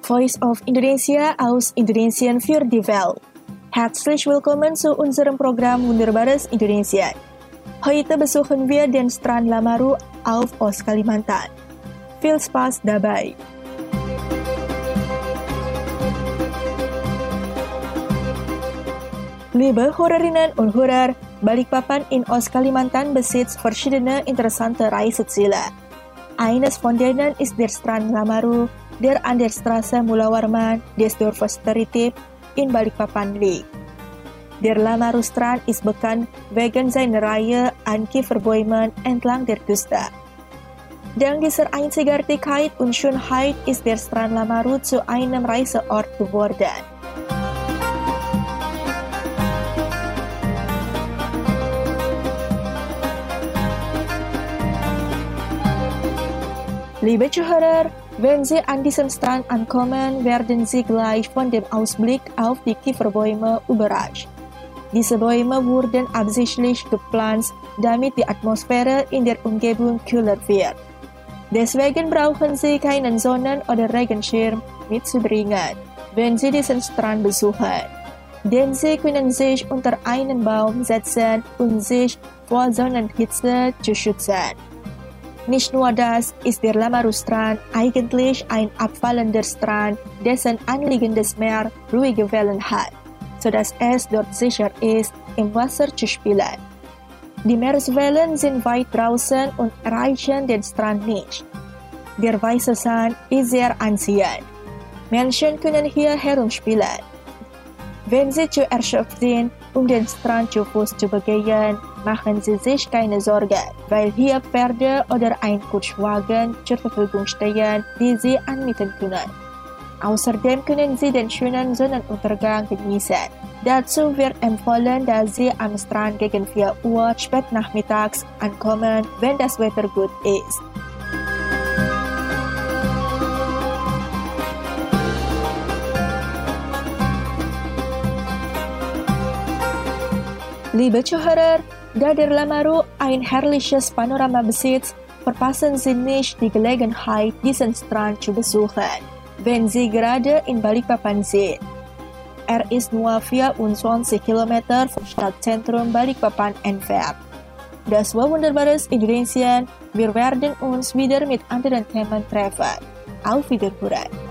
Voice of Indonesia aus Indonesien für die Welt. Herzlich willkommen zu unserem Programm Wunderbares Indonesia. Heute besuchen wir den Strand Lamaru auf Ostkalimantan. Viel Spaß dabei! Liebe Hörerinnen und Hörer, Balikpapan in Ostkalimantan besitzt verschiedene interessante Reiseziele. Eines von denen ist der Strand Lamaru, der an der Straße Mulawarman des Dorfes Teritip in Balikpapan liegt. Der Lamaru-Strand ist bekannt wegen seiner Reihe an Kieferbäumen entlang der Küste. Dank dieser Einzigartigkeit und Schönheit ist der Strand Lamaru zu einem Reiseort geworden. Liebe Zuhörer, wenn Sie an diesem Strand ankommen, werden Sie gleich von dem Ausblick auf die Kieferbäume überrascht. Diese Bäume wurden absichtlich gepflanzt, damit die Atmosphäre in der Umgebung kühler wird. Deswegen brauchen Sie keinen Sonnen- oder Regenschirm mitzubringen, wenn Sie diesen Strand besuchen. Denn Sie können sich unter einen Baum setzen und sich vor Sonnenhitze zu schützen. Nicht nur das, ist der Lamaru-Strand eigentlich ein abfallender Strand, dessen anliegendes Meer ruhige Wellen hat, sodass es dort sicher ist, im Wasser zu spielen. Die Meereswellen sind weit draußen und erreichen den Strand nicht. Der weiße Sand ist sehr anziehend. Menschen können hier herumspielen. Wenn Sie zu erschöpft sind, um den Strand zu Fuß zu begehen, machen Sie sich keine Sorge, weil hier Pferde oder ein Kutschwagen zur Verfügung stehen, die Sie anmieten können. Außerdem können Sie den schönen Sonnenuntergang genießen. Dazu wird empfohlen, dass Sie am Strand gegen 4 Uhr spät nachmittags ankommen, wenn das Wetter gut ist. Liebe Zuhörer, da der Lamaru ein herrliches Panorama besitzt, verpassen Sie nicht die Gelegenheit, diesen Strand zu besuchen, wenn Sie gerade in Balikpapan sind. Er ist nur 24 Kilometer vom Stadtzentrum Balikpapan entfernt. Das war Wunderbares Indonesien. Wir werden uns wieder mit anderen Themen treffen. Auf Wiederhören!